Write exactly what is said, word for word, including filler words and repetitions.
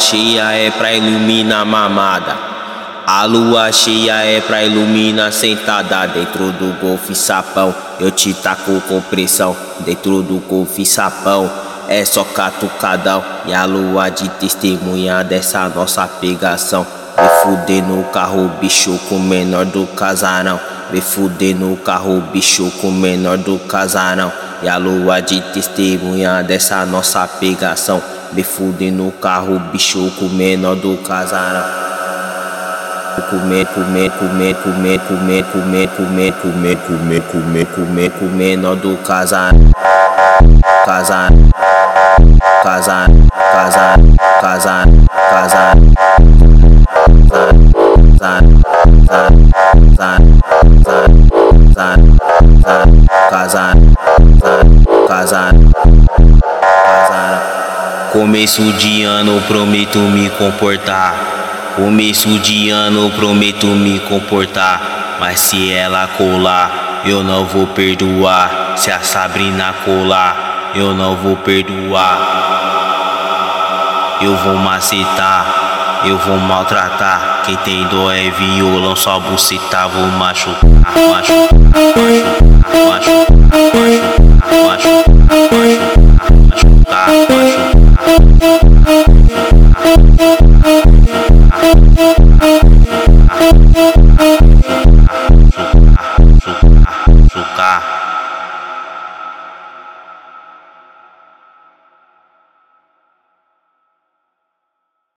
cheia é pra iluminar mamada. A lua cheia é pra iluminar sentada. Dentro do golfe sapão, eu te taco com pressão. Dentro do golfe sapão, é só catucadão. E a lua de testemunha dessa nossa pegação. Vem fuder no carro, bicho, com o menor do casarão. Vem fuder no carro, bicho, com o menor do casarão. E a lua de testemunha dessa nossa pegação. Vem fuder no carro, bicho, com o menor do casarão. Comer, comer, comer, comer, comer, comer, comer, comer, comer, comer, comer, comer, menor do casarão. Casarão, casarão, casarão, casarão, casarão. Começo de ano prometo me comportar. Começo de ano prometo me comportar. Mas se ela colar, eu não vou perdoar. Se a Sabrina colar, eu não vou perdoar. Eu vou macetar, eu vou maltratar. Quem tem dó é violão, só buceta. Vou machucar, machucar, machucar, machucar, machucar, machucar, machucar, machucar, machucar, machucar.